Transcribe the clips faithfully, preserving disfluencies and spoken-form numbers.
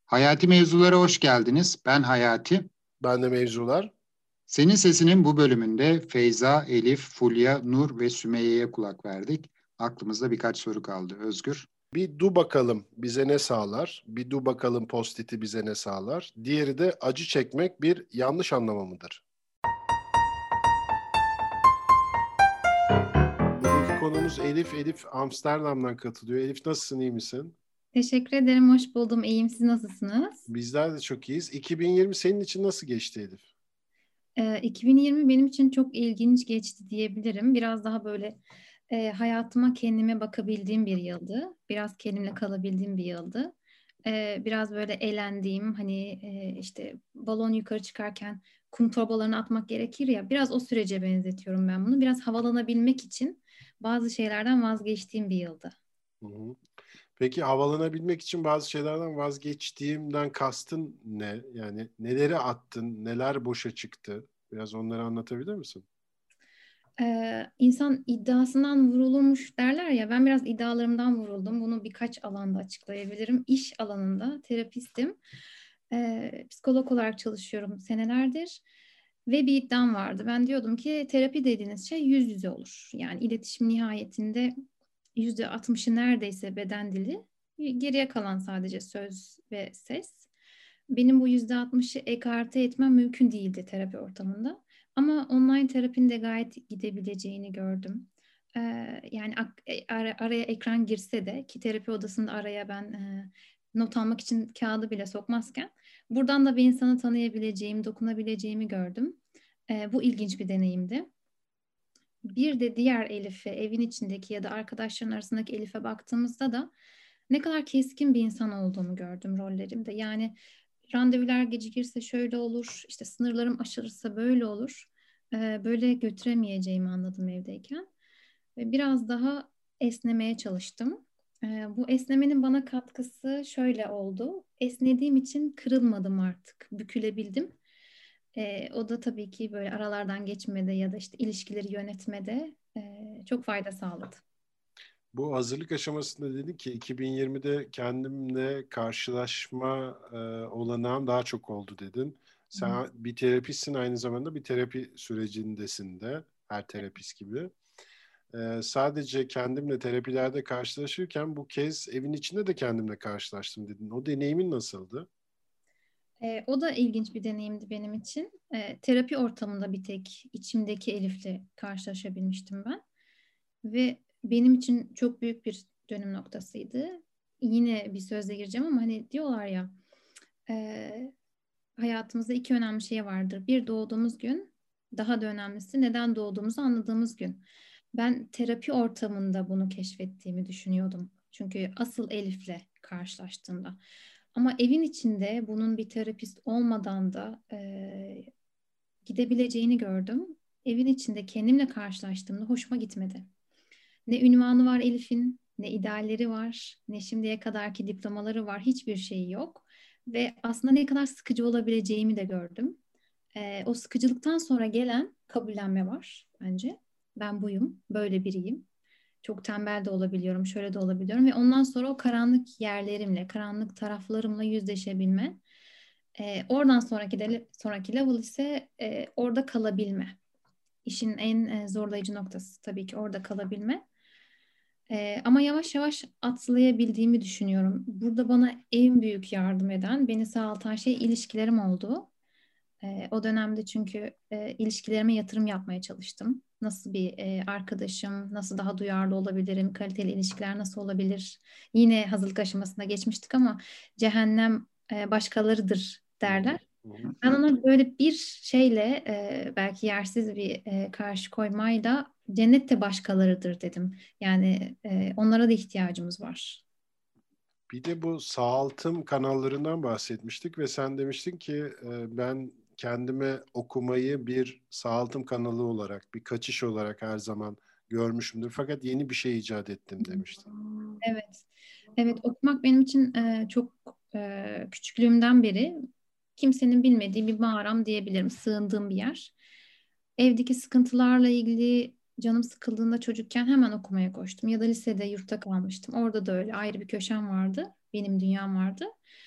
Hayati Mevzulara hoş geldiniz. Ben Hayati. Ben de mevzular. Senin Sesinin bu bölümünde Feyza, Elif, Fulya, Nur ve Sümeyye'ye kulak verdik. Aklımızda birkaç soru kaldı. Özgür. Bir du bakalım bize ne sağlar? Bir du bakalım postiti bize ne sağlar? Diğeri de acı çekmek bir yanlış anlama mıdır? Bugünkü konumuz Elif. Elif Amsterdam'dan katılıyor. Elif nasılsın, iyi misin? Teşekkür ederim, hoş buldum. İyiyim, siz nasılsınız? Bizler de çok iyiyiz. iki bin yirmi senin için nasıl geçti Elif? Ee, iki bin yirmi benim için çok ilginç geçti diyebilirim. Biraz daha böyle e, hayatıma kendime bakabildiğim bir yıldı. Biraz kendimle kalabildiğim bir yıldı. Ee, biraz böyle eğlendiğim, hani e, işte balon yukarı çıkarken kum torbalarını atmak gerekir ya. Biraz o sürece benzetiyorum ben bunu. Biraz havalanabilmek için bazı şeylerden vazgeçtiğim bir yıldı. Hı hı. Peki havalanabilmek için bazı şeylerden vazgeçtiğimden kastın ne? Yani neleri attın, neler boşa çıktı? Biraz onları anlatabilir misin? Ee, insan iddiasından vurulurmuş derler ya, ben biraz iddialarımdan vuruldum. Bunu birkaç alanda açıklayabilirim. İş alanında terapistim. Ee, psikolog olarak çalışıyorum senelerdir. Ve bir iddiam vardı. Ben diyordum ki terapi dediğiniz şey yüz yüze olur. Yani iletişim nihayetinde yüzde altmışı neredeyse beden dili. Geriye kalan sadece söz ve ses. Benim bu yüzde altmışı ekarte etmem mümkün değildi terapi ortamında. Ama online terapinin de gayet gidebileceğini gördüm. Ee, yani ak- e, ara- araya ekran girse de, ki terapi odasında araya ben e, not almak için kağıdı bile sokmazken buradan da bir insanı tanıyabileceğim, dokunabileceğimi gördüm. Ee, bu ilginç bir deneyimdi. Bir de diğer Elif'e, evin içindeki ya da arkadaşların arasındaki Elif'e baktığımızda da ne kadar keskin bir insan olduğumu gördüm rollerimde. Yani randevular gecikirse şöyle olur, işte sınırlarım aşılırsa böyle olur. Ee, böyle götüremeyeceğimi anladım evdeyken. Ve biraz daha esnemeye çalıştım. Ee, bu esnemenin bana katkısı şöyle oldu. Esnediğim için kırılmadım artık, bükülebildim. Ee, o da tabii ki böyle aralardan geçmede ya da işte ilişkileri yönetmede e, çok fayda sağladı. Bu hazırlık aşamasında dedin ki iki bin yirmide kendimle karşılaşma e, olanağım daha çok oldu dedin. Sen bir terapistsin, aynı zamanda bir terapi sürecindesin de, her terapist gibi. E, sadece kendimle terapilerde karşılaşırken bu kez evin içinde de kendimle karşılaştım dedin. O deneyimin nasıldı? E, o da ilginç bir deneyimdi benim için. E, terapi ortamında bir tek içimdeki Elif'le karşılaşabilmiştim ben. Ve benim için çok büyük bir dönüm noktasıydı. Yine bir sözle gireceğim ama hani diyorlar ya, e, hayatımızda iki önemli şey vardır. Bir, doğduğumuz gün, daha da önemlisi neden doğduğumuzu anladığımız gün. Ben terapi ortamında bunu keşfettiğimi düşünüyordum. Çünkü asıl Elif'le karşılaştığımda. Ama evin içinde bunun bir terapist olmadan da e, gidebileceğini gördüm. Evin içinde kendimle karşılaştığımda hoşuma gitmedi. Ne ünvanı var Elif'in, ne idealleri var, ne şimdiye kadarki diplomaları var, hiçbir şeyi yok. Ve aslında ne kadar sıkıcı olabileceğimi de gördüm. Ee, o sıkıcılıktan sonra gelen kabullenme var bence. Ben buyum, böyle biriyim. Çok tembel de olabiliyorum, şöyle de olabiliyorum ve ondan sonra o karanlık yerlerimle, karanlık taraflarımla yüzleşebilme. Ee, oradan sonraki de sonraki level ise e, orada kalabilme. İşin en e, zorlayıcı noktası tabii ki orada kalabilme. Ee, ama yavaş yavaş atlayabildiğimi düşünüyorum. Burada bana en büyük yardım eden, beni sağaltan şey ilişkilerim oldu. Ee, o dönemde çünkü e, ilişkilerime yatırım yapmaya çalıştım. Nasıl bir e, arkadaşım, nasıl daha duyarlı olabilirim, kaliteli ilişkiler nasıl olabilir? Yine hazırlık aşamasında geçmiştik ama cehennem e, başkalarıdır Hı hı, derler. hı hı. Ben ona böyle bir şeyle e, belki yersiz bir e, karşı koymayla cennet de başkalarıdır dedim. Yani e, onlara da ihtiyacımız var. Bir de bu sağaltım kanallarından bahsetmiştik ve sen demiştin ki e, ben kendime okumayı bir sağaltım kanalı olarak, bir kaçış olarak her zaman görmüşümdür. Fakat yeni bir şey icat ettim demiştin. Evet, evet, okumak benim için e, çok e, küçüklüğümden beri kimsenin bilmediği bir mağaram diyebilirim, sığındığım bir yer. Evdeki sıkıntılarla ilgili canım sıkıldığında çocukken hemen okumaya koştum. Ya da lisede yurtta kalmıştım. Orada da öyle ayrı bir köşem vardı, benim dünyam vardı.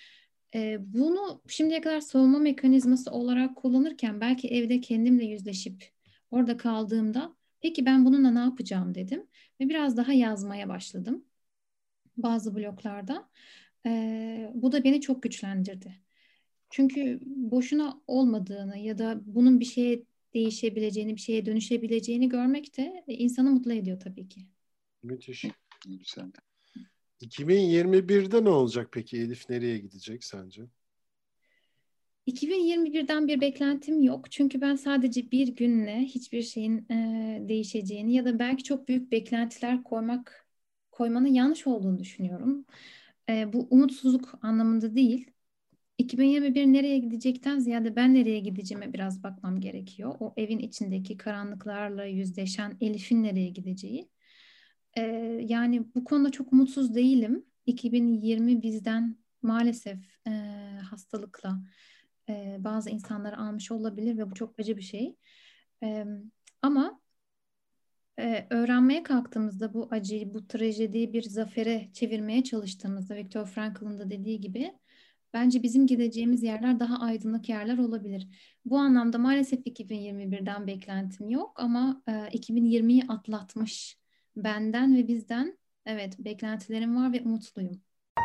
E, bunu şimdiye kadar savunma mekanizması olarak kullanırken belki evde kendimle yüzleşip orada kaldığımda peki ben bununla ne yapacağım dedim ve biraz daha yazmaya başladım bazı bloklarda. E, bu da beni çok güçlendirdi. Çünkü boşuna olmadığını ya da bunun bir şeye değişebileceğini, bir şeye dönüşebileceğini görmek de insanı mutlu ediyor tabii ki. Müthiş. Güzel. iki bin yirmi birde ne olacak peki? Elif nereye gidecek sence? iki bin yirmi birden bir beklentim yok. Çünkü ben sadece bir günle hiçbir şeyin e, değişeceğini ya da belki çok büyük beklentiler koymak koymanın yanlış olduğunu düşünüyorum. E, bu umutsuzluk anlamında değil. iki bin yirmi bir nereye gidecekten ziyade ben nereye gideceğime biraz bakmam gerekiyor. O evin içindeki karanlıklarla yüzleşen Elif'in nereye gideceği. E, yani bu konuda çok umutsuz değilim. iki bin yirmi bizden maalesef e, hastalıkla e, bazı insanları almış olabilir ve bu çok acı bir şey. E, ama e, öğrenmeye kalktığımızda bu acıyı, bu trajediyi bir zafere çevirmeye çalıştığımızda Viktor Frankl'ın da dediği gibi bence bizim gideceğimiz yerler daha aydınlık yerler olabilir. Bu anlamda maalesef iki bin yirmi birden beklentim yok ama e, iki bin yirmiyi atlatmış benden ve bizden evet beklentilerim var ve umutluyum.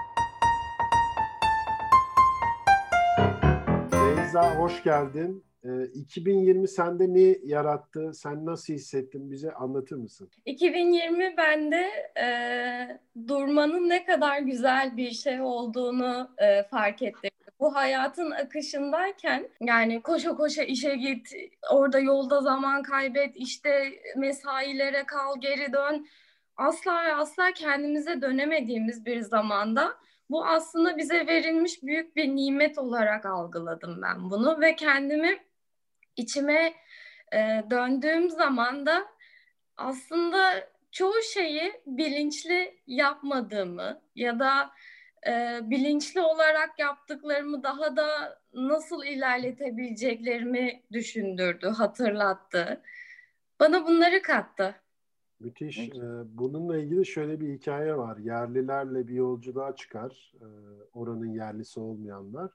Beyza hoş geldin. Ee, iki bin yirmi sende ne yarattı? Sen nasıl hissettin? Bize anlatır mısın? iki bin yirmi bende e, durmanın ne kadar güzel bir şey olduğunu e, fark ettim. Bu hayatın akışındayken yani koşa koşa işe git, orada yolda zaman kaybet, işte mesailere kal, geri dön. Asla ve asla kendimize dönemediğimiz bir zamanda bu aslında bize verilmiş büyük bir nimet olarak algıladım ben bunu ve kendimi içime e, döndüğüm zaman da aslında çoğu şeyi bilinçli yapmadığımı ya da e, bilinçli olarak yaptıklarımı daha da nasıl ilerletebileceklerimi düşündürdü, hatırlattı. Bana bunları kattı. Müthiş. Ee, bununla ilgili şöyle bir hikaye var. Yerlilerle bir yolculuğa çıkar. Ee, oranın yerlisi olmayanlar.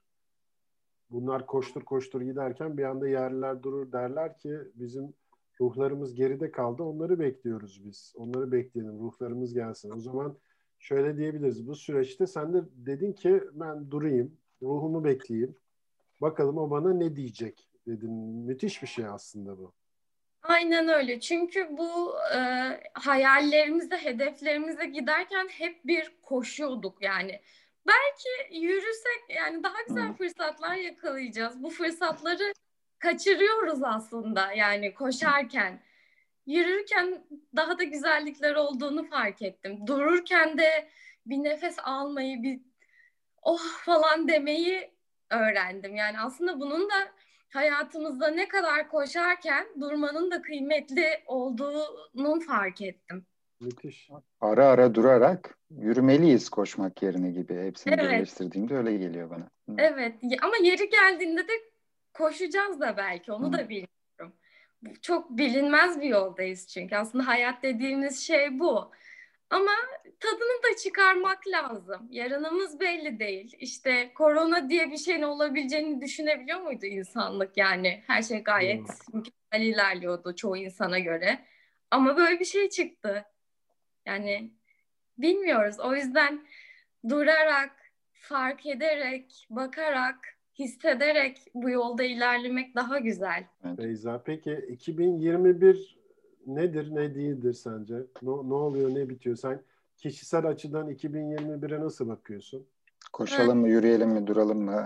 Bunlar koştur koştur giderken bir anda yerliler durur, derler ki bizim ruhlarımız geride kaldı. Onları bekliyoruz biz. Onları bekleyelim. Ruhlarımız gelsin. O zaman şöyle diyebiliriz. Bu süreçte sen de dedin ki ben durayım. Ruhumu bekleyeyim. Bakalım o bana ne diyecek dedin. Müthiş bir şey aslında bu. Aynen öyle. Çünkü bu e, hayallerimize, hedeflerimize giderken hep bir koşuyorduk yani. Belki yürüsek yani daha güzel fırsatlar yakalayacağız. Bu fırsatları kaçırıyoruz aslında yani koşarken. Yürürken daha da güzellikler olduğunu fark ettim. Dururken de bir nefes almayı, bir oh falan demeyi öğrendim. Yani aslında bunun da hayatımızda ne kadar koşarken durmanın da kıymetli olduğunu fark ettim. Müthiş. Ara ara durarak yürümeliyiz koşmak yerine gibi. Hepsini Evet. birleştirdiğimde öyle geliyor bana. Hı. Evet ama yeri geldiğinde de koşacağız da belki onu Hı. da bilmiyorum. Çok bilinmez bir yoldayız çünkü aslında hayat dediğimiz şey bu. Ama tadını da çıkarmak lazım. Yarınımız belli değil. İşte korona diye bir şeyin olabileceğini düşünebiliyor muydu insanlık yani? Her şey gayet mükemmel ilerliyordu çoğu insana göre. Ama böyle bir şey çıktı. Yani bilmiyoruz. O yüzden durarak, fark ederek, bakarak, hissederek bu yolda ilerlemek daha güzel. Evet. Beyza, peki iki bin yirmi bir nedir, ne değildir sence? Ne, ne oluyor, ne bitiyor? Sen kişisel açıdan iki bin yirmi bire nasıl bakıyorsun? Koşalım mı, yürüyelim mi, duralım mı?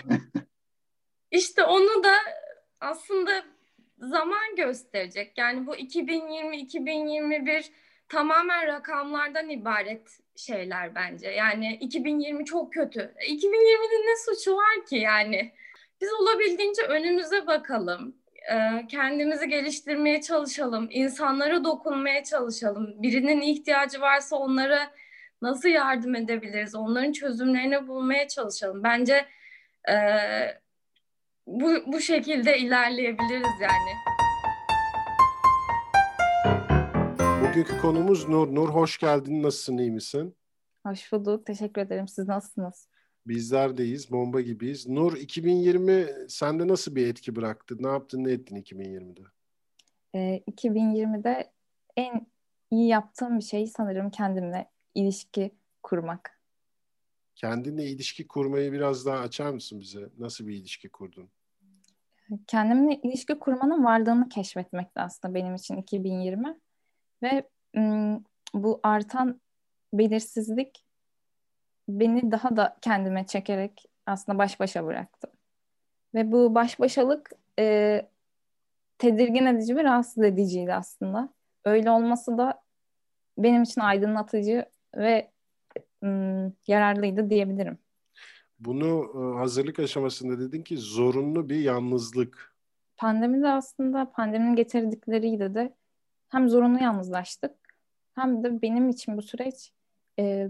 İşte onu da aslında zaman gösterecek. Yani bu iki bin yirmi iki bin yirmi bir tamamen rakamlardan ibaret şeyler bence. Yani iki bin yirmi çok kötü. iki bin yirminin ne suçu var ki yani? Biz olabildiğince önümüze bakalım. Kendimizi geliştirmeye çalışalım. İnsanlara dokunmaya çalışalım. Birinin ihtiyacı varsa onlara nasıl yardım edebiliriz? Onların çözümlerini bulmaya çalışalım. Bence bu, bu şekilde ilerleyebiliriz yani. Bugünkü konumuz Nur. Nur hoş geldin. Nasılsın, iyi misin? Hoş bulduk. Teşekkür ederim. Siz nasılsınız? Bizlerdeyiz, bomba gibiyiz. Nur, iki bin yirmi sende nasıl bir etki bıraktı? Ne yaptın, ne ettin iki bin yirmide? Ee, iki bin yirmide en iyi yaptığım bir şey sanırım kendimle ilişki kurmak. Kendinle ilişki kurmayı biraz daha açar mısın bize? Nasıl bir ilişki kurdun? Kendimle ilişki kurmanın varlığını keşfetmekti aslında benim için iki bin yirmi. Ve ım, bu artan belirsizlik beni daha da kendime çekerek aslında baş başa bıraktı. Ve bu baş başalık e, tedirgin edici ve rahatsız ediciydi aslında. Öyle olması da benim için aydınlatıcı ve ım, yararlıydı diyebilirim. Bunu e, hazırlık aşamasında dedin ki zorunlu bir yalnızlık. Pandemide aslında pandeminin getirdikleriyle de hem zorunlu yalnızlaştık hem de benim için bu süreç e,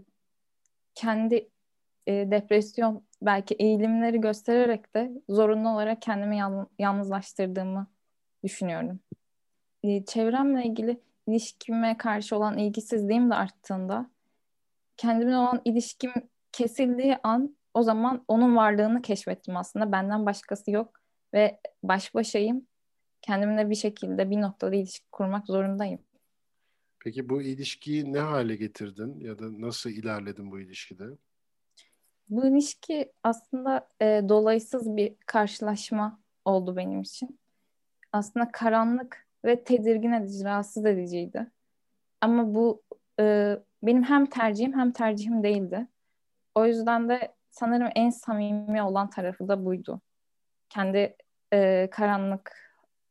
kendi e, depresyon belki eğilimleri göstererek de zorunlu olarak kendimi yal- yalnızlaştırdığımı düşünüyorum. E, çevremle ilgili ilişkime karşı olan ilgisizliğim de arttığında kendimle olan ilişkim kesildiği an o zaman onun varlığını keşfettim aslında. Benden başkası yok ve baş başayım. Kendimle bir şekilde bir noktada ilişki kurmak zorundayım. Peki bu ilişkiyi ne hale getirdin ya da nasıl ilerledin bu ilişkide? Bu ilişki aslında e, dolaysız bir karşılaşma oldu benim için. Aslında karanlık ve tedirgin edici, rahatsız ediciydi. Ama bu e, benim hem tercihim hem tercihim değildi. O yüzden de sanırım en samimi olan tarafı da buydu. Kendi e, karanlık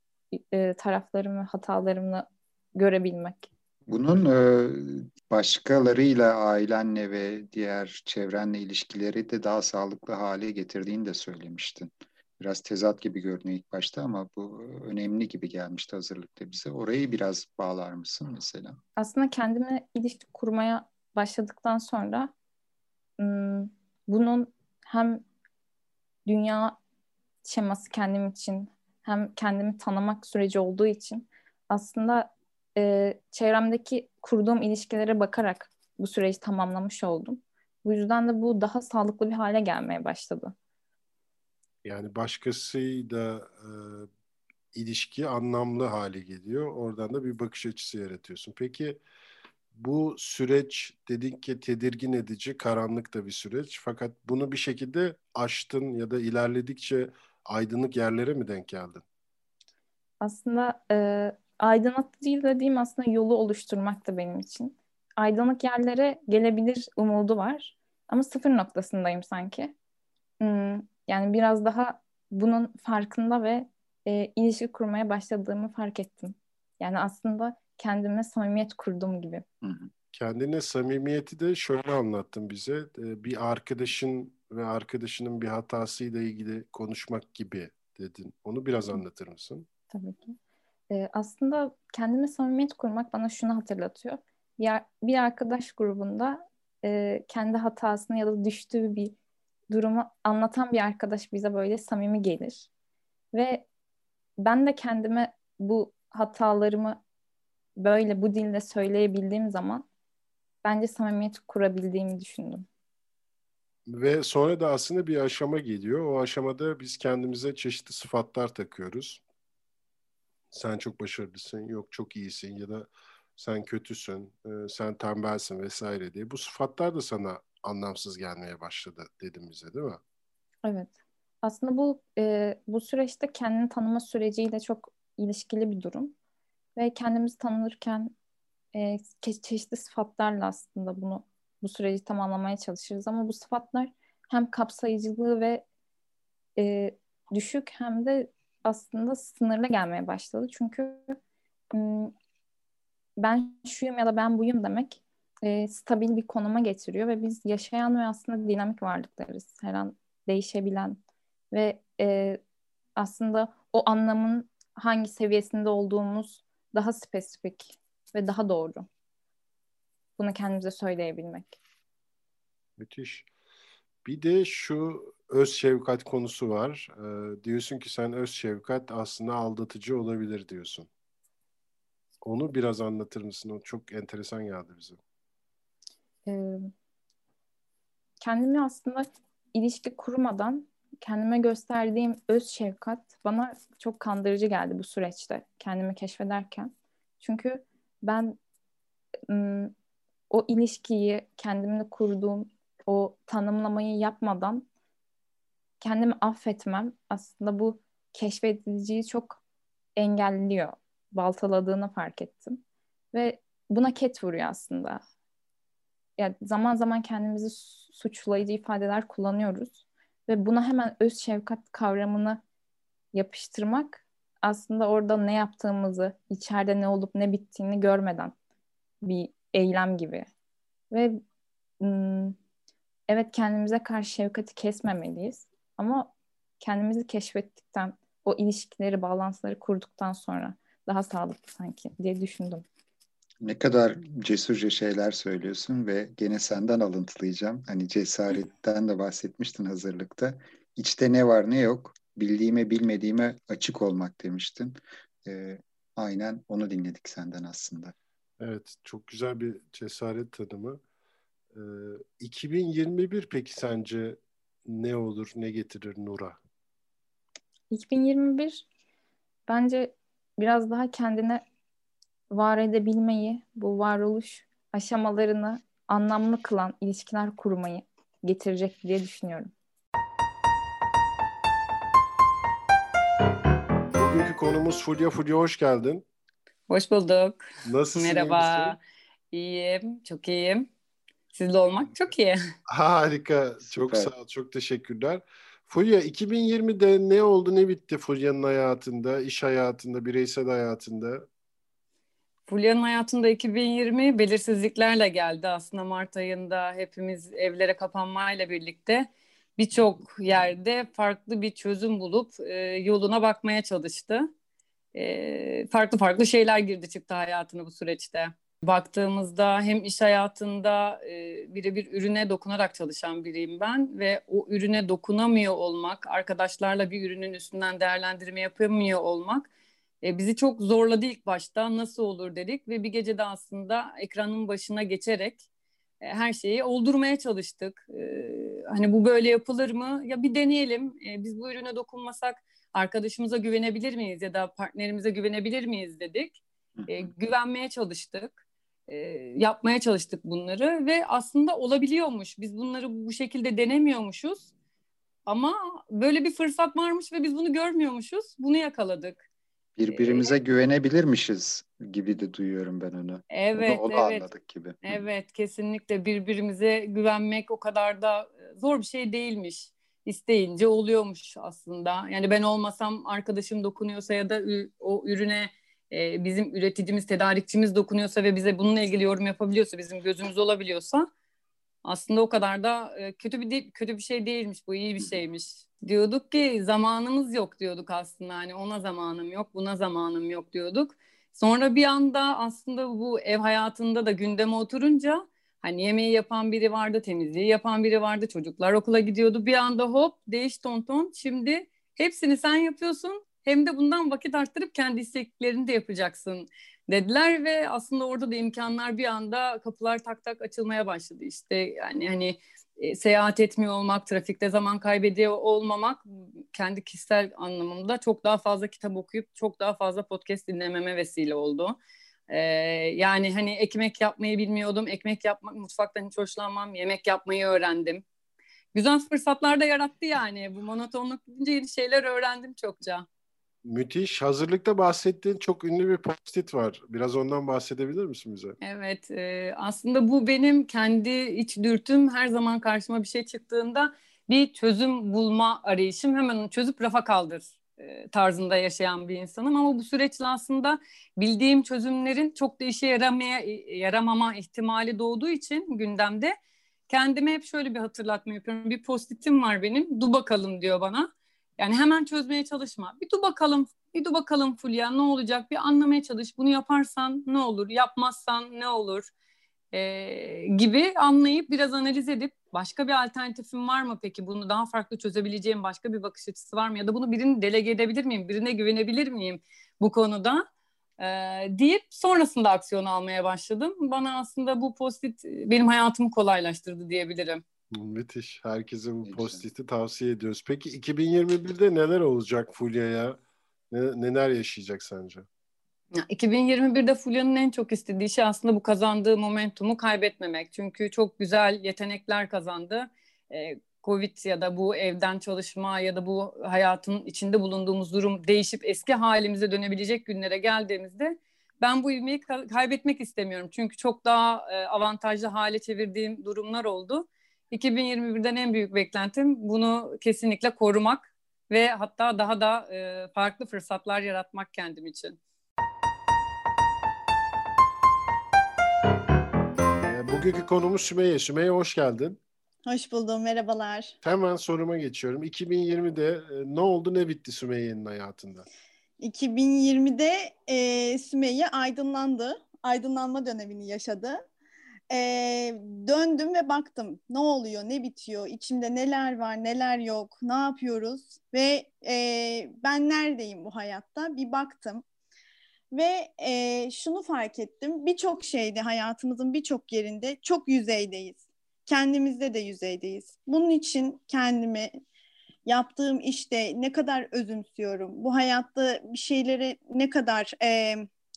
e, taraflarımı, hatalarımı görebilmek. Bunun e, başkalarıyla, ailenle ve diğer çevrenle ilişkileri de daha sağlıklı hale getirdiğini de söylemiştin. Biraz tezat gibi görünüyor ilk başta ama bu önemli gibi gelmişti hazırlıkta bize. Orayı biraz bağlar mısın mesela? Aslında kendime ilişki kurmaya başladıktan sonra ım, bunun hem dünya şeması kendim için hem kendimi tanımak süreci olduğu için aslında e, çevremdeki kurduğum ilişkilere bakarak bu süreci tamamlamış oldum. Bu yüzden de bu daha sağlıklı bir hale gelmeye başladı. Yani başkasıyla e, ilişki anlamlı hale geliyor. Oradan da bir bakış açısı yaratıyorsun. Peki bu süreç dedin ki tedirgin edici, karanlık da bir süreç. Fakat bunu bir şekilde aştın ya da ilerledikçe aydınlık yerlere mi denk geldin? Aslında e, aydınlatıcı dediğim aslında yolu oluşturmak da benim için. Aydınlık yerlere gelebilir umudu var. Ama sıfır noktasındayım sanki. Hmm, yani biraz daha bunun farkında ve e, ilişki kurmaya başladığımı fark ettim. Yani aslında kendime samimiyet kurdum gibi. Hı hı. Kendine samimiyeti de şöyle anlattın bize. E, Bir arkadaşın ve arkadaşının bir hatasıyla ilgili konuşmak gibi dedin. Onu biraz anlatır mısın? Tabii ki. E, aslında kendime samimiyet kurmak bana şunu hatırlatıyor. Bir, ar- bir arkadaş grubunda e, kendi hatasını ya da düştüğü bir durumu anlatan bir arkadaş bize böyle samimi gelir. Ve ben de kendime bu hatalarımı böyle bu dille söyleyebildiğim zaman bence samimiyet kurabildiğimi düşündüm. Ve sonra da aslında bir aşama geliyor. O aşamada biz kendimize çeşitli sıfatlar takıyoruz. Sen çok başarılısın, yok çok iyisin ya da sen kötüsün, e, sen tembelsin vesaire diye. Bu sıfatlar da sana anlamsız gelmeye başladı dedim bize, değil mi? Evet. Aslında bu e, bu süreçte kendini tanıma süreciyle çok ilişkili bir durum. Ve kendimizi tanırken e, ke- çeşitli sıfatlarla aslında bunu bu süreci tamamlamaya çalışırız. Ama bu sıfatlar hem kapsayıcılığı ve e, düşük hem de aslında sınırlı gelmeye başladı. Çünkü m, ben şuyum ya da ben buyum demek e, stabil bir konuma getiriyor ve biz yaşayan ve aslında dinamik varlıklarız. Her an değişebilen ve e, aslında o anlamın hangi seviyesinde olduğumuz daha spesifik ve daha doğru. Bunu kendimize söyleyebilmek. Müthiş. Bir de şu öz şefkat konusu var. Ee, diyorsun ki sen öz şefkat aslında aldatıcı olabilir diyorsun. Onu biraz anlatır mısın? O çok enteresan geldi bize. E, kendimi aslında ilişki kurmadan kendime gösterdiğim öz şefkat bana çok kandırıcı geldi bu süreçte kendimi keşfederken. Çünkü ben ım, o ilişkiyi kendimle kurduğum o tanımlamayı yapmadan kendimi affetmem aslında bu keşfediliciyi çok engelliyor. Baltaladığını fark ettim. Ve buna ket vuruyor aslında. Yani zaman zaman kendimizi suçlayıcı ifadeler kullanıyoruz. Ve buna hemen öz şefkat kavramını yapıştırmak aslında orada ne yaptığımızı, içeride ne olup ne bittiğini görmeden bir eylem gibi. Ve ım, evet kendimize karşı şefkati kesmemeliyiz. Ama kendimizi keşfettikten, o ilişkileri, bağlantıları kurduktan sonra daha sağlıklı sanki diye düşündüm. Ne kadar cesurca şeyler söylüyorsun ve gene senden alıntılayacağım. Hani cesaretten de bahsetmiştin hazırlıkta. İçte ne var ne yok, bildiğime bilmediğime açık olmak demiştin. Ee, aynen onu dinledik senden aslında. Evet, çok güzel bir cesaret tanımı. Ee, iki bin yirmi bir peki sence ne olur, ne getirir Nur'a? iki bin yirmi bir bence biraz daha kendine var edebilmeyi, bu varoluş aşamalarını anlamlı kılan ilişkiler kurmayı getirecek diye düşünüyorum. Bugünkü konumuz Fulya. Fulya hoş geldin. Hoş bulduk. Nasılsın, iyi Merhaba. misin? İyiyim, çok iyiyim. Sizle olmak çok iyi. Harika, çok Süper. sağ ol, çok teşekkürler. Fulya, iki bin yirmide ne oldu, ne bitti Fulya'nın hayatında, iş hayatında, bireysel hayatında? Fulya'nın hayatında iki bin yirmi belirsizliklerle geldi. Aslında Mart ayında hepimiz evlere kapanmayla birlikte birçok yerde farklı bir çözüm bulup e, yoluna bakmaya çalıştı. E, farklı farklı şeyler girdi çıktı hayatına bu süreçte. Baktığımızda hem iş hayatında e, birebir ürüne dokunarak çalışan biriyim ben ve o ürüne dokunamıyor olmak, arkadaşlarla bir ürünün üstünden değerlendirme yapamıyor olmak e, bizi çok zorladı ilk başta. Nasıl olur dedik ve bir gecede aslında ekranın başına geçerek e, her şeyi oldurmaya çalıştık. E, hani bu böyle yapılır mı? Ya bir deneyelim. E, biz bu ürüne dokunmasak arkadaşımıza güvenebilir miyiz ya da partnerimize güvenebilir miyiz dedik. E, güvenmeye çalıştık. E, yapmaya çalıştık bunları ve aslında olabiliyormuş. Biz bunları bu şekilde denemiyormuşuz. Ama böyle bir fırsat varmış ve biz bunu görmüyormuşuz. Bunu yakaladık. Birbirimize güvenebilirmişiz gibi de duyuyorum ben onu. Evet, Onu, onu evet. anladık gibi. Evet, kesinlikle birbirimize güvenmek o kadar da zor bir şey değilmiş. İsteyince oluyormuş aslında. Yani ben olmasam arkadaşım dokunuyorsa ya da ü- o ürüne e, bizim üreticimiz, tedarikçimiz dokunuyorsa ve bize bununla ilgili yorum yapabiliyorsa, bizim gözümüz olabiliyorsa aslında o kadar da e, kötü bir de- kötü bir şey değilmiş, bu iyi bir şeymiş. Diyorduk ki zamanımız yok diyorduk aslında, hani ona zamanım yok, buna zamanım yok diyorduk. Sonra bir anda aslında bu ev hayatında da gündeme oturunca hani yemeği yapan biri vardı, temizliği yapan biri vardı, çocuklar okula gidiyordu. Bir anda hop değiş tonton, şimdi hepsini sen yapıyorsun hem de bundan vakit arttırıp kendi isteklerini de yapacaksın dediler ve aslında orada da imkanlar bir anda kapılar tak tak açılmaya başladı. İşte yani hani e, seyahat etmiyor olmak, trafikte zaman kaybediyor olmamak kendi kişisel anlamımda çok daha fazla kitap okuyup çok daha fazla podcast dinlememe vesile oldu. Ee, yani hani ekmek yapmayı bilmiyordum. Ekmek yapmak, mutfaktan hiç hoşlanmam. Yemek yapmayı öğrendim. Güzel fırsatlar da yarattı yani. Bu monotonluk gidince yeni şeyler öğrendim çokça. Müthiş. Hazırlıkta bahsettiğin çok ünlü bir post-it var. Biraz ondan bahsedebilir misin bize? Evet, e, aslında bu benim kendi iç dürtüm. Her zaman karşıma bir şey çıktığında bir çözüm bulma arayışım. Hemen onu çözüp rafa kaldır e, tarzında yaşayan bir insanım. Ama bu süreçte aslında bildiğim çözümlerin çok da işe yaramaya, yaramama ihtimali doğduğu için gündemde kendime hep şöyle bir hatırlatma yapıyorum. Bir post-it'im var benim. Du bakalım diyor bana. Yani hemen çözmeye çalışma. Bir dur bakalım, bir dur bakalım Fulya ne olacak? Bir anlamaya çalış. Bunu yaparsan ne olur? Yapmazsan ne olur? Ee, gibi anlayıp biraz analiz edip başka bir alternatifim var mı peki? Bunu daha farklı çözebileceğim başka bir bakış açısı var mı? Ya da bunu birine delege edebilir miyim? Birine güvenebilir miyim bu konuda? Ee, deyip sonrasında aksiyon almaya başladım. Bana aslında bu post-it benim hayatımı kolaylaştırdı diyebilirim. Müthiş. Herkese bu Ne güzel. pozitifi tavsiye ediyoruz. Peki iki bin yirmi birde neler olacak Fulya'ya? Ne, neler yaşayacak sence? Ya, iki bin yirmi birde Fulya'nın en çok istediği şey aslında bu kazandığı momentumu kaybetmemek. Çünkü çok güzel yetenekler kazandı. Ee, Covid ya da bu evden çalışma ya da bu hayatın içinde bulunduğumuz durum değişip eski halimize dönebilecek günlere geldiğimizde ben bu ivmeyi ka- kaybetmek istemiyorum. Çünkü çok daha e, avantajlı hale çevirdiğim durumlar oldu. iki bin yirmi birden en büyük beklentim bunu kesinlikle korumak ve hatta daha da e, farklı fırsatlar yaratmak kendim için. Ee, bugünkü konumuz Sümeyye. Sümeyye hoş geldin. Hoş buldum, merhabalar. Hemen soruma geçiyorum. iki bin yirmide e, ne oldu ne bitti Sümeyye'nin hayatında? iki bin yirmide e, Sümeyye aydınlandı. Aydınlanma dönemini yaşadı. E, Döndüm ve baktım ne oluyor, ne bitiyor, içimde neler var, neler yok, ne yapıyoruz ve e, ben neredeyim bu hayatta bir baktım. Ve e, şunu fark ettim, birçok şeyde hayatımızın birçok yerinde çok yüzeydeyiz. Kendimizde de yüzeydeyiz. Bunun için kendimi yaptığım işte ne kadar özümsüyorum, bu hayatta bir şeyleri ne kadar e,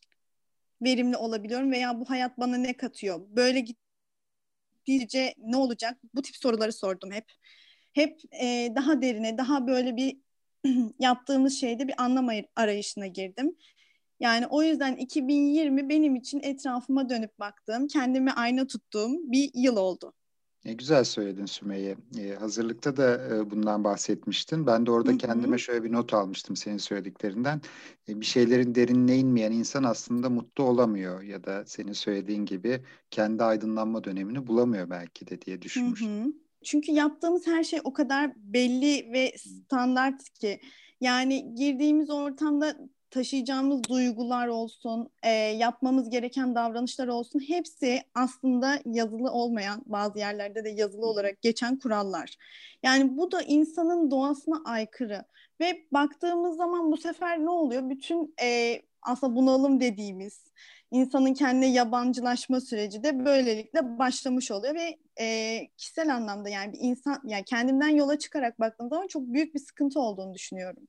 verimli olabiliyorum veya bu hayat bana ne katıyor? Böyle gittikçe ne olacak? Bu tip soruları sordum hep. Hep e, daha derine, daha böyle bir yaptığımız şeyde bir anlam arayışına girdim. Yani o yüzden iki bin yirmi benim için etrafıma dönüp baktığım, kendimi ayna tuttuğum bir yıl oldu. Ne güzel söyledin Sümeyye. Ee, hazırlıkta da e, bundan bahsetmiştin. Ben de orada Hı hı. kendime şöyle bir not almıştım senin söylediklerinden. E, bir şeylerin derinine inmeyen insan aslında mutlu olamıyor ya da senin söylediğin gibi kendi aydınlanma dönemini bulamıyor belki de diye Hı düşünmüştüm. hı. Çünkü yaptığımız her şey o kadar belli ve standart ki. Yani girdiğimiz ortamda taşıyacağımız duygular olsun, e, yapmamız gereken davranışlar olsun, hepsi aslında yazılı olmayan, bazı yerlerde de yazılı olarak geçen kurallar. Yani bu da insanın doğasına aykırı. Ve baktığımız zaman bu sefer ne oluyor? Bütün e, aslında bunalım dediğimiz, insanın kendine yabancılaşma süreci de böylelikle başlamış oluyor ve e, kişisel anlamda yani bir insan, yani kendimden yola çıkarak baktığım zaman çok büyük bir sıkıntı olduğunu düşünüyorum.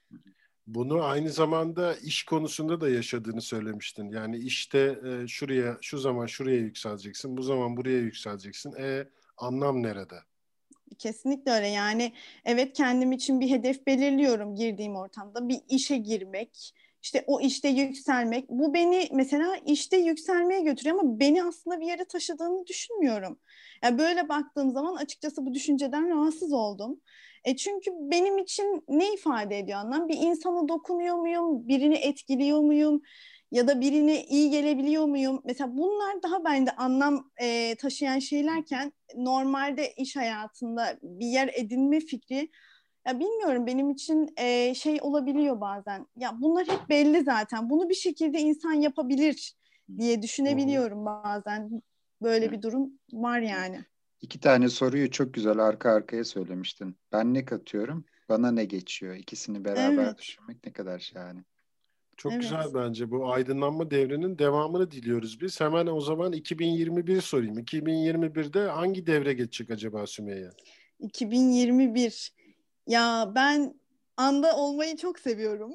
Bunu aynı zamanda iş konusunda da yaşadığını söylemiştin. Yani işte e, şuraya, şu zaman şuraya yükseleceksin, bu zaman buraya yükseleceksin. E anlam nerede? Kesinlikle öyle. Yani evet, kendim için bir hedef belirliyorum girdiğim ortamda. Bir işe girmek, işte o işte yükselmek. Bu beni mesela işte yükselmeye götürüyor ama beni aslında bir yere taşıdığını düşünmüyorum. Yani böyle baktığım zaman açıkçası bu düşünceden rahatsız oldum. E çünkü benim için ne ifade ediyor anlam? Bir insana dokunuyor muyum? Birini etkiliyor muyum? Ya da birine iyi gelebiliyor muyum? Mesela bunlar daha bende anlam e, taşıyan şeylerken normalde iş hayatında bir yer edinme fikri, ya bilmiyorum, benim için e, şey olabiliyor bazen. Ya bunlar hep belli zaten. Bunu bir şekilde insan yapabilir diye düşünebiliyorum bazen. Böyle Evet. bir durum var yani. İki tane soruyu çok güzel arka arkaya söylemiştin. Ben ne katıyorum, bana ne geçiyor? İkisini beraber Evet, düşünmek ne kadar şahane. Çok güzel evet. bence. Bu aydınlanma devrinin devamını diliyoruz biz. Hemen o zaman iki bin yirmi bir sorayım. iki bin yirmi birde hangi devre geçecek acaba Sümeyye? iki bin yirmi bir. Ya ben anda olmayı çok seviyorum.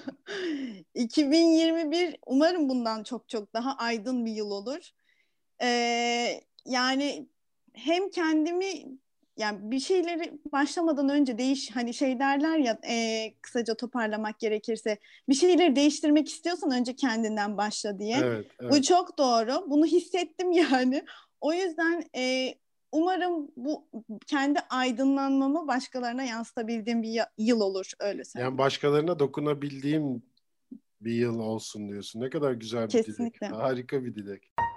iki bin yirmi bir umarım bundan çok çok daha aydın bir yıl olur. Ee, yani hem kendimi, yani bir şeyleri başlamadan önce değiş, hani şey derler ya, e, kısaca toparlamak gerekirse, bir şeyleri değiştirmek istiyorsan önce kendinden başla diye. Evet, Bu evet. çok doğru. Bunu hissettim yani. O yüzden e, umarım bu kendi aydınlanmamı başkalarına yansıtabildiğim bir yıl olur, öyle söyleyeyim. Yani başkalarına dokunabildiğim bir yıl olsun diyorsun. Ne kadar güzel bir dilek. Kesinlikle. Harika bir dilek.